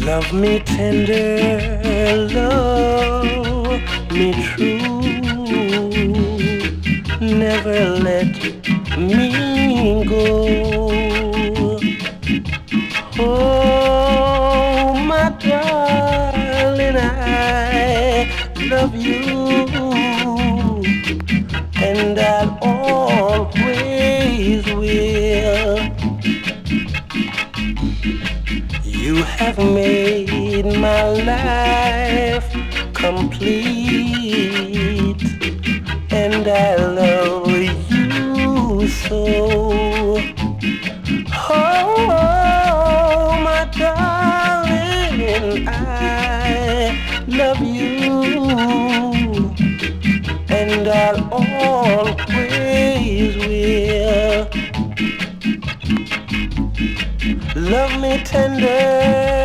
Love me tender, love me true. Never let me go. Oh, my darling, I love you, and I always will. You have made my life complete, and I love you so. Oh, my darling, I love you, and I'll always will. Love me tender,